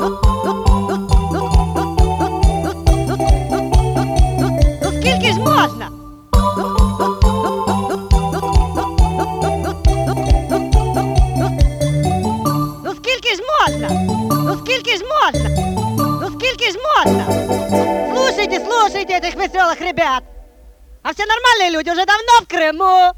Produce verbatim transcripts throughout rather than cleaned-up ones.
Ну скільки ж можна? Ну скільки ж можна? Ну скільки ж можна? Ну скільки ж можна? Слушайте, слушайте этих веселых ребят. А все нормальные люди уже давно в Крыму.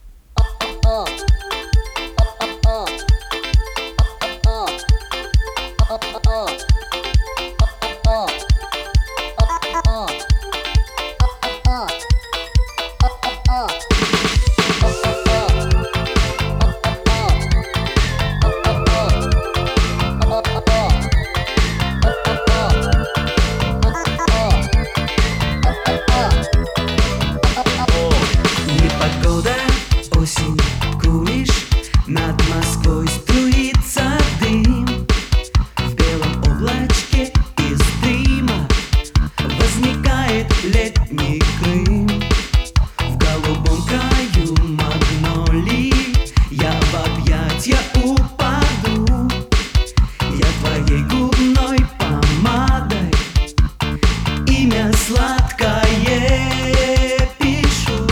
Непогода, осень, куришь, над Москвой струится дым. В белом облачке из дыма возникает летний Крым. В голубом краю магнолии я в объятья упаду. Я твоей губной помадой имя сладкое пишу.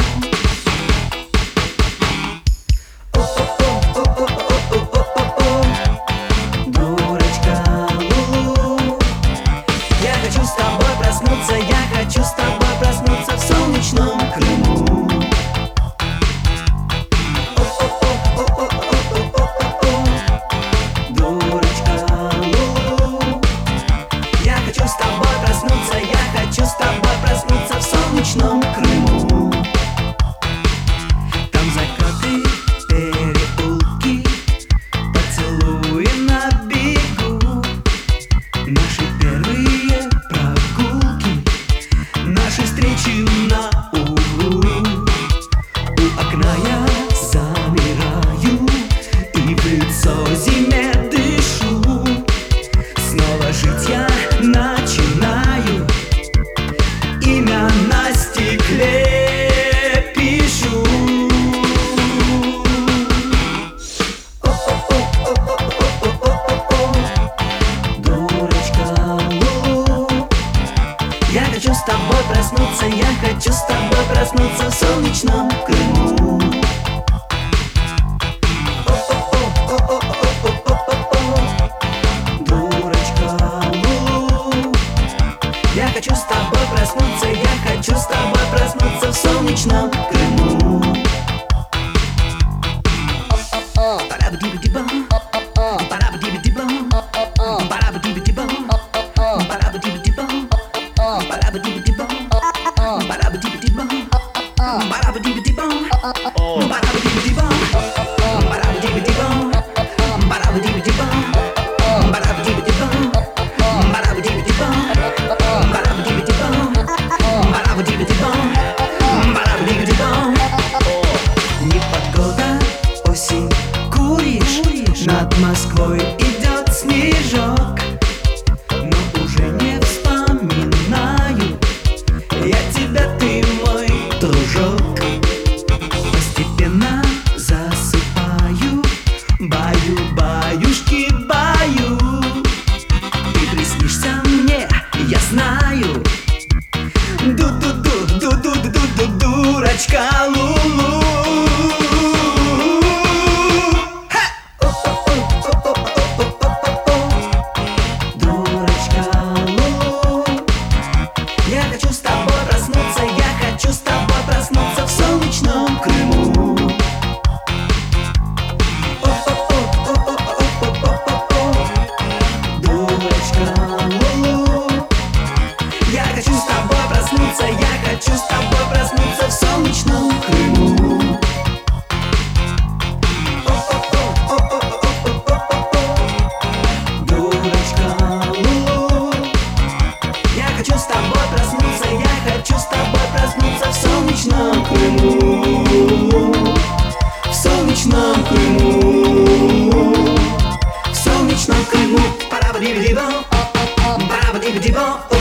Дурочка Лулу, я хочу с тобой проснуться, я хочу с тобой проснуться в солнечном Крыму. Дурочка Лулу, я хочу с тобой проснуться, я хочу с тобой проснуться в солнечном Крыму. Там закаты, переулки, поцелуи на бегу. Наши первые прогулки, наши встречи на углу. У окна я замираю и в лицо зиме дышу. Снова жить я начинаю, имя на стекле пишу. Дурочка Лулу, я хочу с тобой проснуться, я хочу с тобой проснуться в солнечном Крыму. Дурочка Лулу, я хочу с тобой проснуться, я хочу с тобой проснуться в солнечном Крыму. Парабдибидибам, парабдибидибам, парабдибидибам, парабдибидибам, парабдибидибам, парабдибидибам, парабдибидибам, парабдибидибам, парабдибидибам, парабдибидибам, парабдибидибам, парабдибидибам, парабдибидибам, парабдибидибам, парабдибидибам. Непогода, осень, куришь, над Москвой идет снежок. Но уже не вспоминаю я тебя, ты мой дружок. Постепенно засыпаю, баю, баюшки, баю. Ты приснишься мне, я знаю. Ду-ду-ду-ду-ду-ду-ду, дурочка Лулу. Дурочка Лулу, я хочу с тобой проснуться, я хочу с тобой проснуться в солнечном Крыму. Дурочка Лулу, я хочу с тобой проснуться, я хочу с тобой проснуться в солнечном Крыму. Дурочка Лулу, я хочу с тобой проснуться, я хочу с тобой проснуться в солнечном Крыму. В солнечном Крыму, в солнечном Крыму. Парабдибидибам, парабдибидибам.